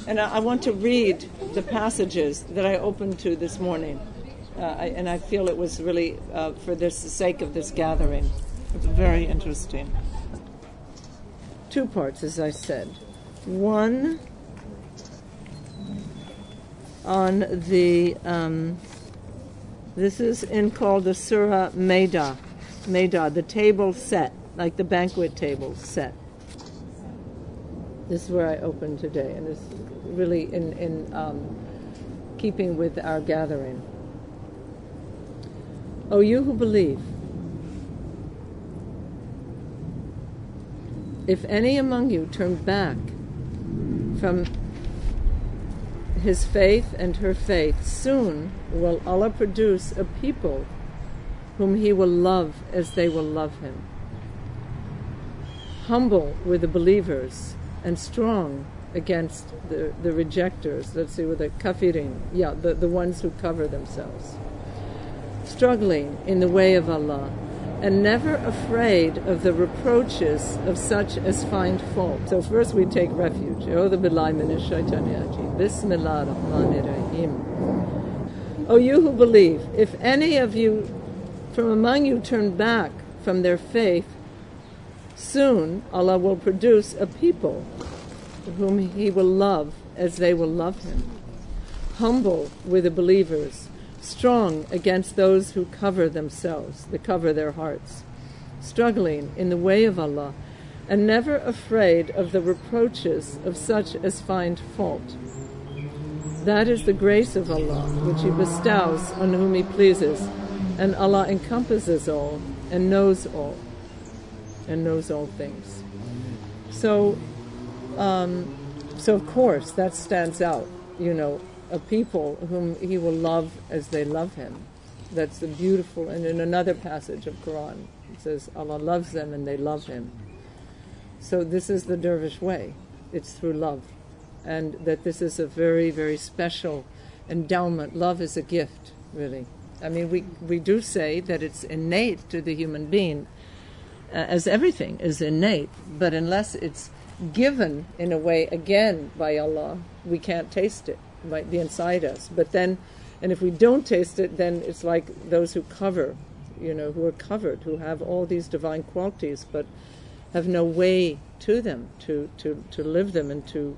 And I want to read the passages that I opened to this morning. And I feel it was really for the sake of this gathering. It's very interesting. Two parts, as I said. One on the, this is called the Surah Maidah, the table set, like the banquet table set. This is where I opened today, and it's really in keeping with our gathering. O you who believe, if any among you turn back from his faith and her faith, soon will Allah produce a people whom He will love as they will love Him. Humble with the believers and strong against the rejectors. Let's see, with the kafirin, the ones who cover themselves. Struggling in the way of Allah, and never afraid of the reproaches of such as find fault. So first we take refuge. Bismillah ar-Rahman ar-Rahim. O you who believe, if any of you from among you turn back from their faith, soon Allah will produce a people whom He will love as they will love Him. Humble with the believers, strong against those who cover themselves, they cover their hearts, struggling in the way of Allah, and never afraid of the reproaches of such as find fault. That is the grace of Allah, which He bestows on whom He pleases, and Allah encompasses all and knows all things. So of course that stands out, a people whom He will love as they love Him. That's the beautiful, and in another passage of Quran, it says Allah loves them and they love Him. So this is the dervish way. It's through love. And that this is a very, very special endowment. Love is a gift, really. I mean, we do say that it's innate to the human being, as everything is innate, but unless it's given in a way, again, by Allah, we can't taste it. It might be inside us, but then, and if we don't taste it, then it's like those who cover, who are covered, who have all these divine qualities, but have no way to them to live them and to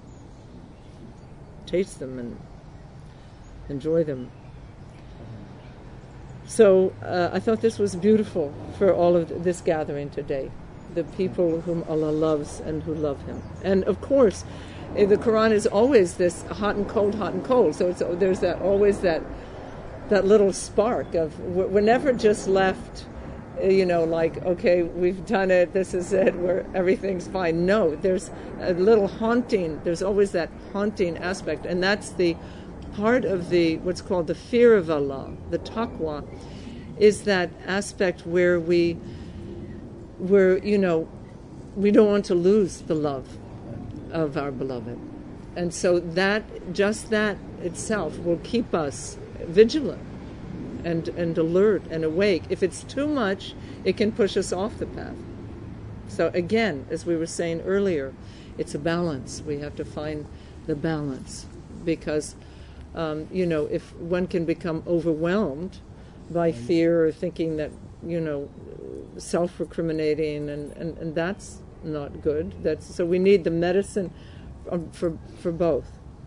taste them and enjoy them. So I thought this was beautiful for all of this gathering today, the people whom Allah loves and who love Him. And of course, the Quran is always this hot and cold, so there's always that little spark of, we're never just left, like, okay, we've done it, this is it, where everything's fine. No, there's a little haunting, there's always that haunting aspect, and that's the part of what's called the fear of Allah, the taqwa, is that aspect where we don't want to lose the love of our beloved. And so that itself will keep us vigilant and alert and awake. If it's too much, it can push us off the path. So again, as we were saying earlier, it's a balance. We have to find the balance, because if one can become overwhelmed by fear or thinking that, self-recriminating, and that's not good. So we need the medicine for both.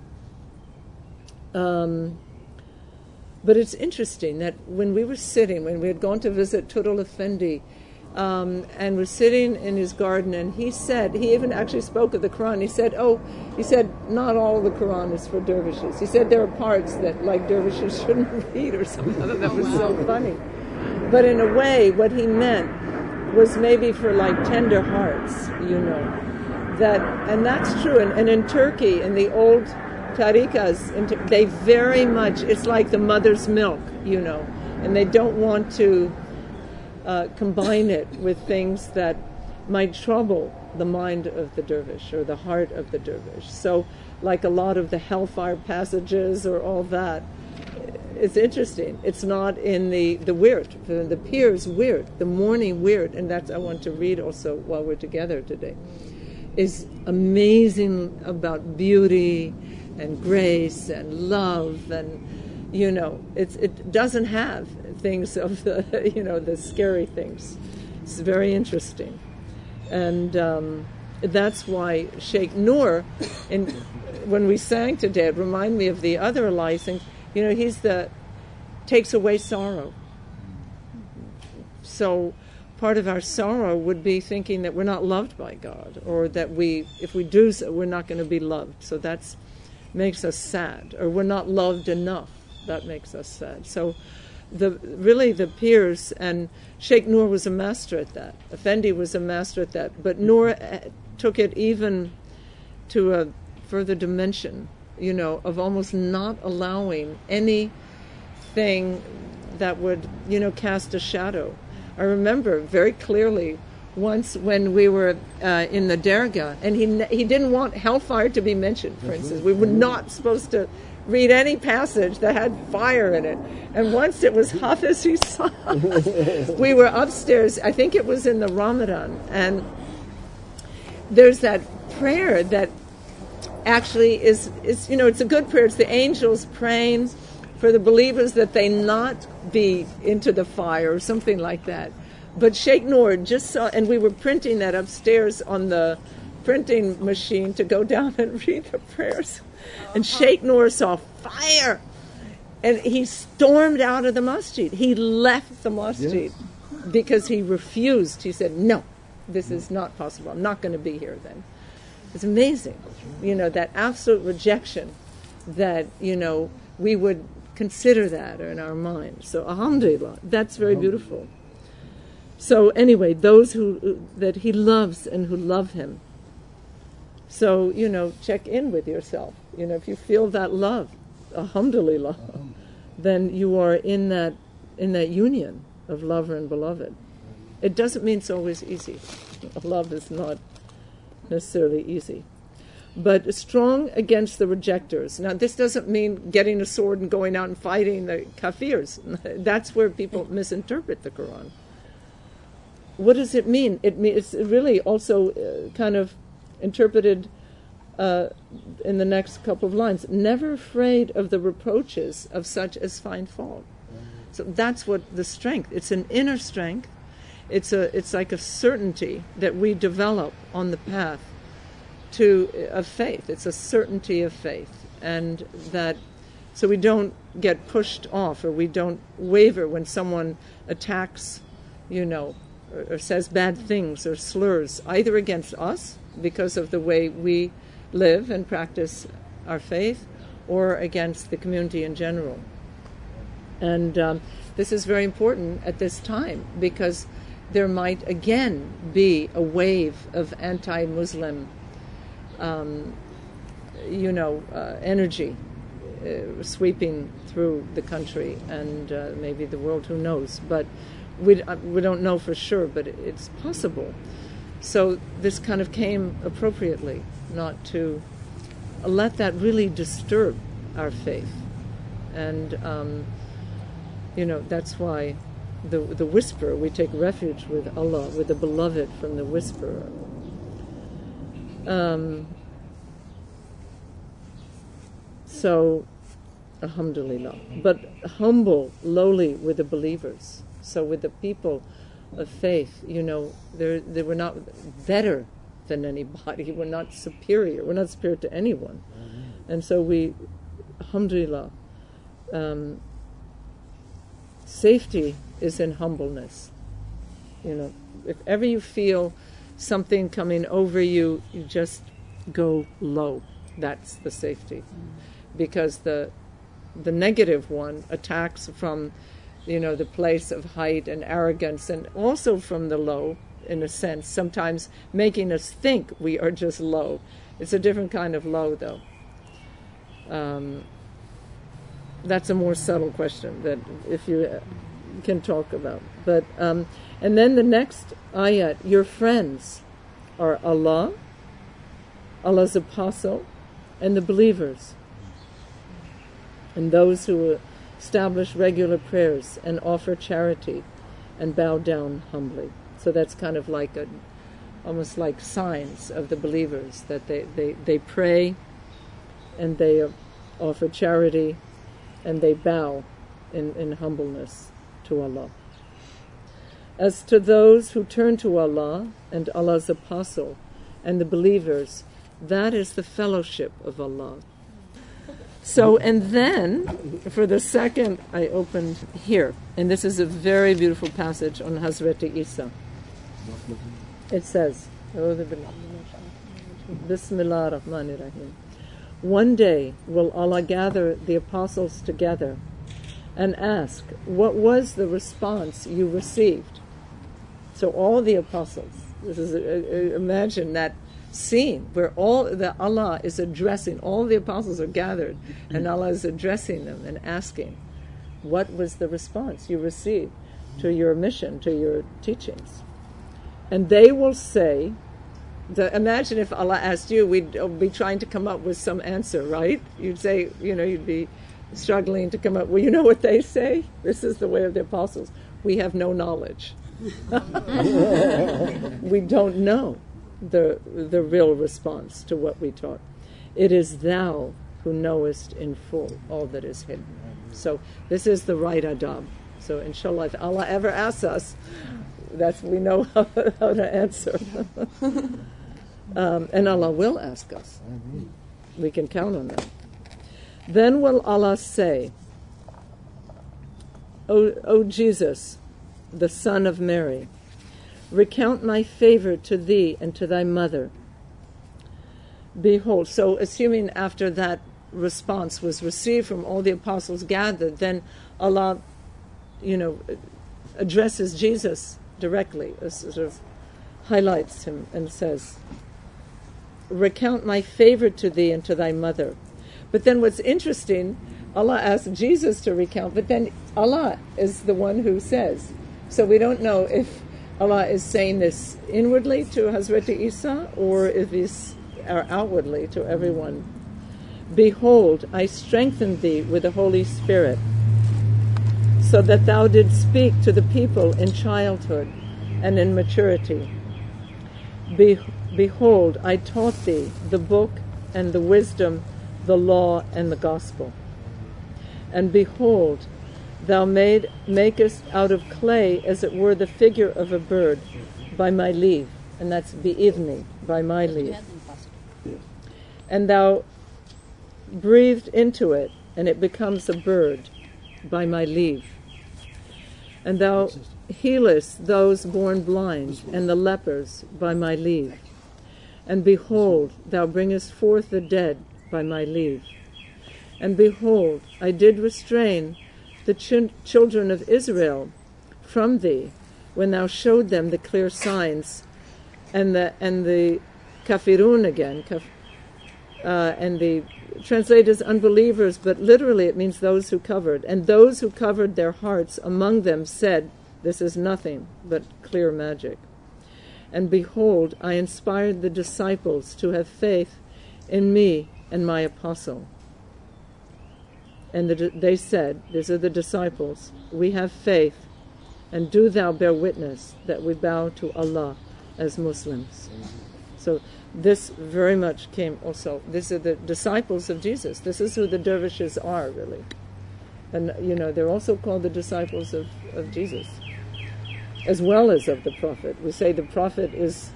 But it's interesting that when we had gone to visit Turul Effendi, and was sitting in his garden, and he even actually spoke of the Quran. He said, not all the Quran is for dervishes. He said there are parts that, like, dervishes shouldn't read or something. I thought that was so funny. But in a way, what he meant was maybe for, like, tender hearts, and that's true. And in Turkey, in the old tariqas, they very much, it's like the mother's milk, and they don't want to combine it with things that might trouble the mind of the dervish or the heart of the dervish. So, like a lot of the hellfire passages or all that, it's interesting. It's not in the wird, the Pir's wird, the morning wird, and that's I want to read also while we're together today. is amazing about beauty and grace and love, and it doesn't have things of the the scary things. It's very interesting, and that's why Sheikh Noor, when we sang today, it reminded me of the other Alayhis. He's takes away sorrow. So part of our sorrow would be thinking that we're not loved by God, or that if we do so, we're not going to be loved. So that makes us sad, or we're not loved enough. That makes us sad. So the peers, and Sheikh Noor was a master at that. Effendi was a master at that. But Noor took it even to a further dimension, of almost not allowing anything that would, cast a shadow. I remember very clearly once when we were in the Dergah, and he didn't want hellfire to be mentioned, for instance. We were not supposed to read any passage that had fire in it. And once it was Hafiz Hisam. We were upstairs, I think it was in the Ramadan, and there's that prayer that actually is it's a good prayer. It's the angels praying for the believers that they not be into the fire or something like that. But Sheikh Noor just saw, and we were printing that upstairs on the printing machine to go down and read the prayers. And Sheikh Noor saw fire, and he stormed out of the masjid. He left the masjid because he refused. He said, no, this is not possible. I'm not going to be here then. It's amazing, that absolute rejection that, we would consider that in our mind. So alhamdulillah, that's very beautiful. So anyway, those that he loves and who love him. So, check in with yourself. If you feel that love, alhamdulillah, then you are in that union of lover and beloved. It doesn't mean it's always easy. Love is not necessarily easy. But strong against the rejectors. Now, this doesn't mean getting a sword and going out and fighting the kafirs. That's where people misinterpret the Quran. What does it mean? It's really also kind of interpreted in the next couple of lines. Never afraid of the reproaches of such as find fault. So that's what the strength. It's an inner strength. It's like a certainty that we develop on the path of faith. It's a certainty of faith, and that so we don't get pushed off, or we don't waver when someone attacks, or says bad things or slurs, either against us because of the way we live and practice our faith, or against the community in general. And this is very important at this time, because there might again be a wave of anti-Muslim energy sweeping through the country and maybe the world, who knows. But we don't know for sure, but it's possible. So this kind of came appropriately, not to let that really disturb our faith. And, that's why the whisper, we take refuge with Allah, with the beloved from the whisperer. So, alhamdulillah. But humble, lowly with the believers. So with the people of faith, they were not better than anybody. We're not superior. We're not superior to anyone. And so we, alhamdulillah, safety is in humbleness. If ever you feel something coming over you, you just go low. That's the safety. Because the negative one attacks from, the place of height and arrogance, and also from the low, in a sense, sometimes making us think we are just low. It's a different kind of low, though. That's a more subtle question that if you can talk about. But and then the next ayat, your friends are Allah, Allah's apostle, and the believers, and those who establish regular prayers and offer charity and bow down humbly. So that's kind of like almost like signs of the believers, that they pray and they offer charity and they bow in humbleness to Allah. As to those who turn to Allah and Allah's apostle and the believers, that is the fellowship of Allah. So, and then, for the second, I opened here, and this is a very beautiful passage on Hazrat Isa. It says, Bismillah ar-Rahman ar-Rahim. One day will Allah gather the apostles together and ask, what was the response you received? So all the apostles, this is imagine that scene where Allah is addressing, all the apostles are gathered, and Allah is addressing them and asking, what was the response you received to your mission, to your teachings? And they will say, imagine if Allah asked you, we'd be trying to come up with some answer, right? You'd say, you'd be struggling to come up. Well, you know what they say? This is the way of the apostles. We have no knowledge. We don't know the real response to what we taught. It is thou who knowest in full all that is hidden. So this is the right adab. So inshallah, if Allah ever asks us, we know how to answer. And Allah will ask us. We can count on that. Then will Allah say, O Jesus, the Son of Mary, recount my favor to thee and to thy mother. Behold, so assuming after that response was received from all the apostles gathered, then Allah, addresses Jesus directly, sort of highlights him and says, recount my favor to thee and to thy mother. But then what's interesting, Allah asked Jesus to recount, but then Allah is the one who says. So we don't know if Allah is saying this inwardly to Hazrat Isa or if it's outwardly to everyone. Behold, I strengthened thee with the Holy Spirit, so that thou didst speak to the people in childhood and in maturity. Behold, I taught thee the book and the wisdom, the law and the gospel. And behold, thou makest out of clay as it were the figure of a bird by my leave. And that's bi'idhni, by my leave. And thou breathed into it, and it becomes a bird by my leave. And thou healest those born blind and the lepers by my leave. And behold, thou bringest forth the dead by my leave. And behold, I did restrain the children of Israel from thee when thou showed them the clear signs, and the kafirun again, and the translated as unbelievers, but literally it means those who covered. And those who covered their hearts among them said, this is nothing but clear magic. And behold, I inspired the disciples to have faith in me and my apostle. And they said, these are the disciples, we have faith, and do thou bear witness that we bow to Allah as Muslims. So this very much came also, these are the disciples of Jesus. This is who the dervishes are, really. And, they're also called the disciples of Jesus, as well as of the Prophet. We say the Prophet is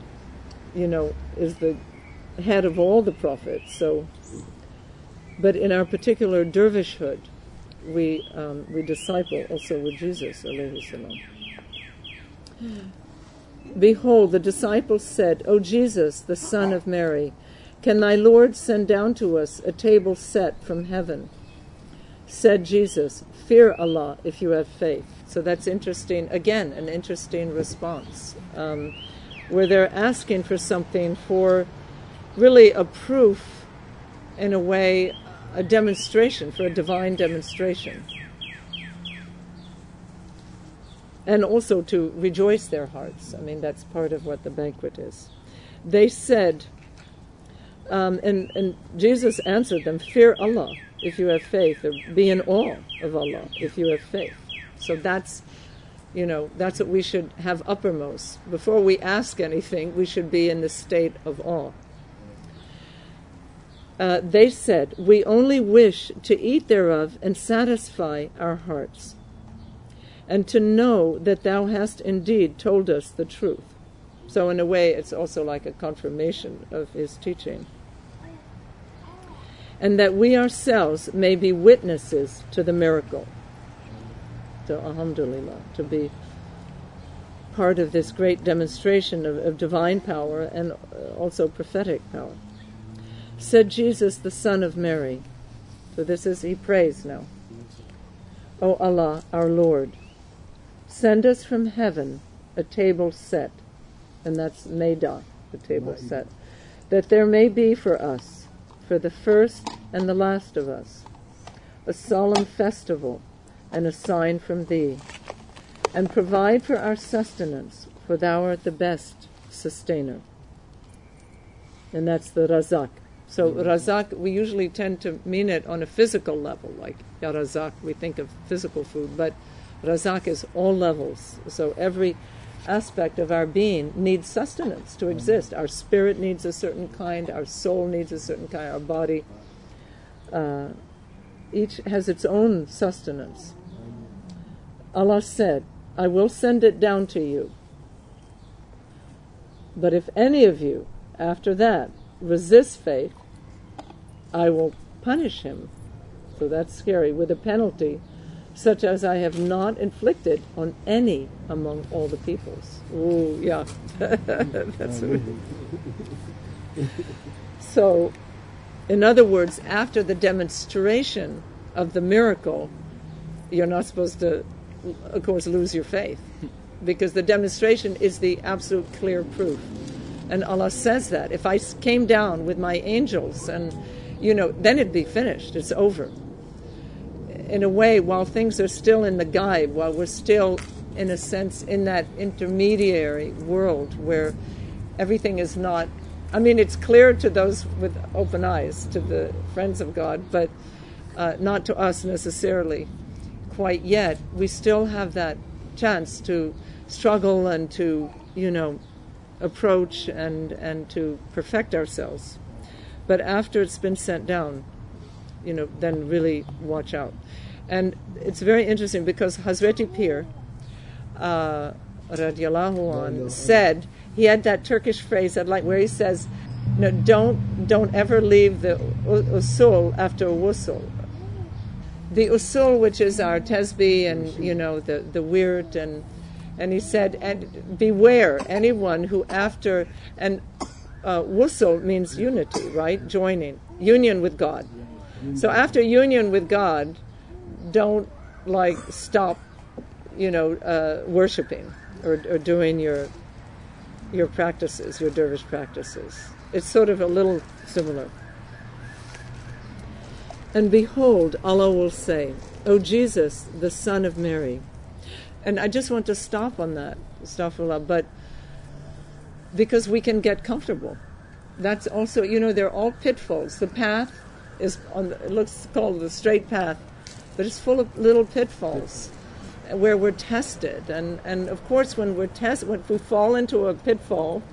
the head of all the prophets. So, but in our particular dervishhood, we disciple also with Jesus, alayhi salam. Behold, the disciples said, O Jesus, the Son of Mary, can thy Lord send down to us a table set from heaven? Said Jesus, fear Allah if you have faith. So that's interesting, again, an interesting response, where they're asking for something, for really a proof, in a way, a demonstration, for a divine demonstration. And also to rejoice their hearts. I mean, that's part of what the banquet is. They said, and Jesus answered them, fear Allah if you have faith, or be in awe of Allah if you have faith. So that's That's what we should have uppermost. Before we ask anything, we should be in the state of awe. They said, "We only wish to eat thereof and satisfy our hearts, and to know that thou hast indeed told us the truth." So in a way, it's also like a confirmation of his teaching. "And that we ourselves may be witnesses to the miracle." So alhamdulillah, to be part of this great demonstration of divine power and also prophetic power. Said Jesus, the Son of Mary. So this is, he prays now. "O Allah, our Lord, send us from heaven a table set," and that's Meidah, the table set, "that there may be for us, for the first and the last of us, a solemn festival and a sign from thee, and provide for our sustenance, for thou art the best sustainer." And that's the Razak. So Razak, we usually tend to mean it on a physical level, like Ya Razak, we think of physical food, but Razak is all levels. So every aspect of our being needs sustenance to exist. Our spirit needs a certain kind, our soul needs a certain kind, our body. Each has its own sustenance. Allah said, "I will send it down to you. But if any of you, after that, resists faith, I will punish him." So that's scary, with a penalty such as I have not inflicted on any among all the peoples. Ooh, yeah. That's So, in other words, after the demonstration of the miracle, you're not supposed to, of course, lose your faith, because the demonstration is the absolute clear proof. And Allah says that if I came down with my angels, and then it'd be finished, it's over. In a way, while things are still in the gaib, while we're still, in a sense, in that intermediary world where everything is not, it's clear to those with open eyes, to the friends of God, but not to us necessarily quite yet. We still have that chance to struggle and to, approach and to perfect ourselves. But after it's been sent down, then really watch out. And it's very interesting because Hazreti Pir, radiallahu anh, said, he had that Turkish phrase where he says, don't ever leave the usul after wusul. The usul, which is our tesbih and the wird, and he said, and beware anyone who after, and wusul means unity, right? Joining, union with God. So after union with God, don't stop, worshiping or doing your practices, your dervish practices. It's sort of a little similar. "And behold, Allah will say, O Jesus, the Son of Mary." And I just want to stop on that, astaghfirullah, but because we can get comfortable. That's also, they're all pitfalls. The path is it looks called the straight path, but it's full of little pitfalls where we're tested. And of course, when we're tested, if we fall into a pitfall,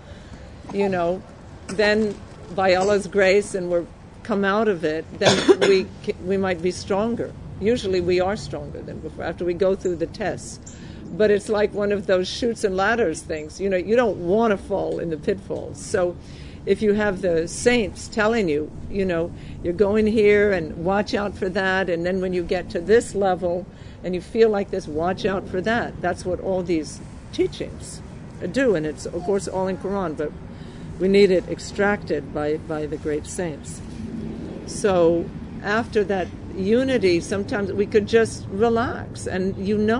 then by Allah's grace and we're come out of it, then we might be stronger. Usually we are stronger than before after we go through the tests. But it's like one of those chutes and ladders things. You don't want to fall in the pitfalls. So if you have the saints telling you, you're going here and watch out for that, and then when you get to this level and you feel like this, watch out for that. That's what all these teachings do, and it's, of course, all in Quran, but we need it extracted by the great saints. So after that unity, sometimes we could just relax, and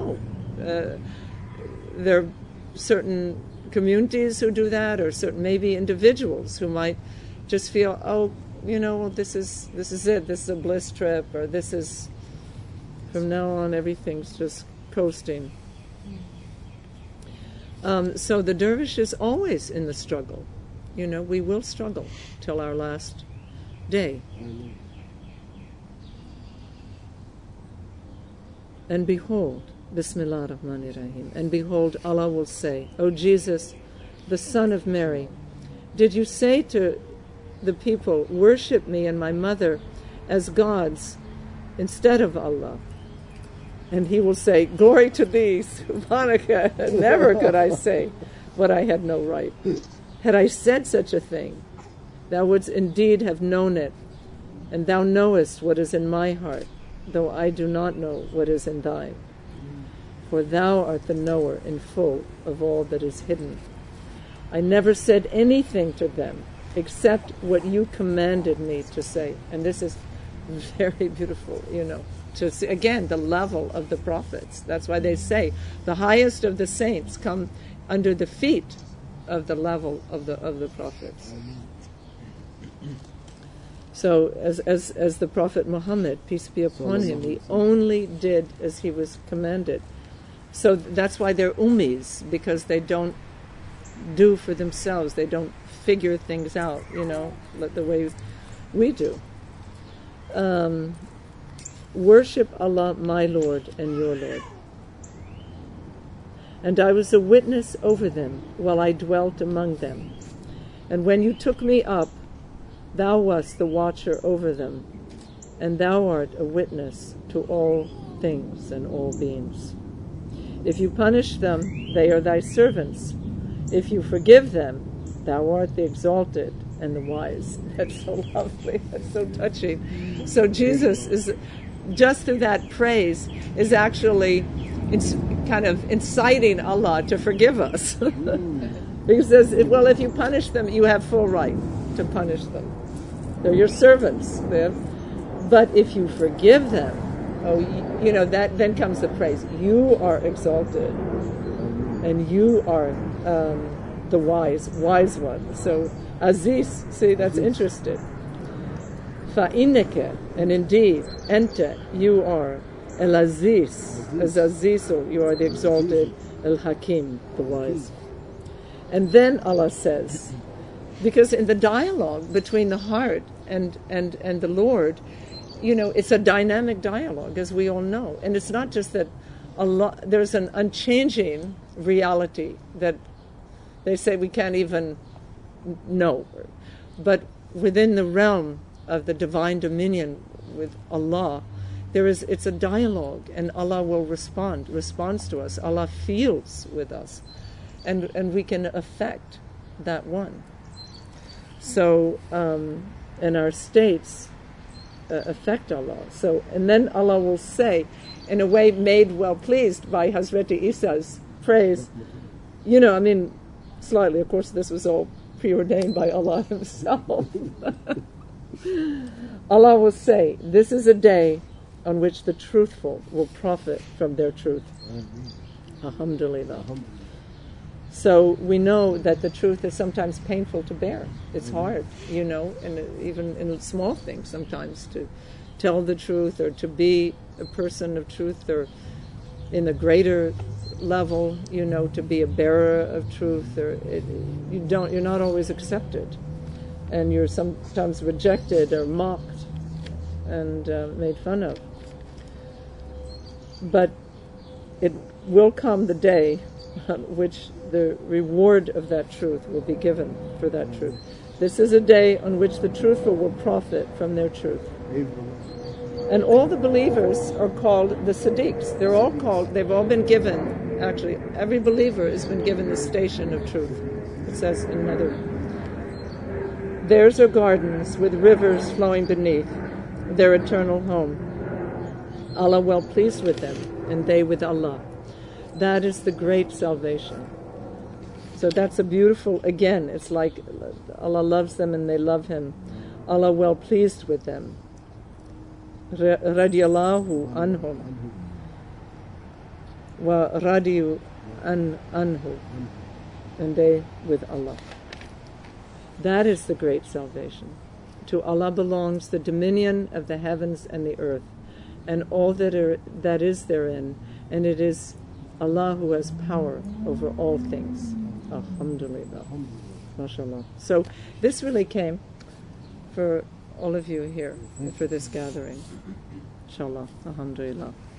there are certain communities who do that, or certain maybe individuals who might just feel, this is it, this is a bliss trip, or this is, from now on everything's just coasting. So the dervish is always in the struggle. We will struggle till our last day. And behold, Bismillah ar-Rahman ar-Rahim. And behold, Allah will say, O Jesus, the son of Mary, did you say to the people, worship me and my mother as gods instead of Allah? And he will say, glory to thee, Subhanaka, never could I say what I had no right. Had I said such a thing, thou wouldst indeed have known it, and thou knowest what is in my heart, though I do not know what is in thine. For thou art the knower in full of all that is hidden. I never said anything to them except what you commanded me to say. And this is very beautiful, to see, again, the level of the prophets. That's why they say the highest of the saints come under the feet of the level of the prophets. So as the Prophet Muhammad, peace be upon him, he only did as he was commanded. So that's why they're ummis, because they don't do for themselves. They don't figure things out, the way we do. Worship Allah, my Lord and your Lord. And I was a witness over them while I dwelt among them. And when you took me up, thou wast the watcher over them, and thou art a witness to all things and all beings. If you punish them, they are thy servants. If you forgive them, thou art the exalted and the wise. That's so lovely. That's so touching. So Jesus is, just through that praise, is actually kind of inciting Allah to forgive us. He says, well, if you punish them, you have full right to punish them. They're your servants. But if you forgive them, that then comes the praise. You are exalted, and you are the wise one. So Aziz, see, that's interesting. Fa'inneke, and indeed, ente, you are El Aziz, as Azizu, you are the exalted, El Hakim, the wise. And then Allah says, because in the dialogue between the heart and the Lord, it's a dynamic dialogue, as we all know. And it's not just that there's an unchanging reality that they say we can't even know. But within the realm of the divine dominion with Allah, it's a dialogue, and Allah will responds to us. Allah feels with us, and we can affect that one. So, and our states affect Allah. So, and then Allah will say, in a way made well pleased by Hazrat Isa's praise, slightly, of course, this was all preordained by Allah Himself. Allah will say, this is a day on which the truthful will profit from their truth. Alhamdulillah. So we know that the truth is sometimes painful to bear. It's hard, and even in small things sometimes, to tell the truth or to be a person of truth, or in a greater level, to be a bearer of truth, or you're not always accepted, and you're sometimes rejected or mocked and made fun of. But it will come the day on which the reward of that truth will be given for that truth. This is a day on which the truthful will profit from their truth. And all the believers are called the Siddiqs. They've all been given, actually, every believer has been given the station of truth. It says in another. Theirs are gardens with rivers flowing beneath, their eternal home. Allah well pleased with them, and they with Allah. That is the great salvation. So that's a beautiful, again, it's like Allah loves them and they love Him. Allah well pleased with them. Radiyallahu anhum. Wa radiyu anhu. And they with Allah. That is the great salvation. To Allah belongs the dominion of the heavens and the earth, and all that is therein, and it is Allah who has power over all things. Alhamdulillah. MashaAllah. So this really came for all of you here, for this gathering. Inshallah. Alhamdulillah.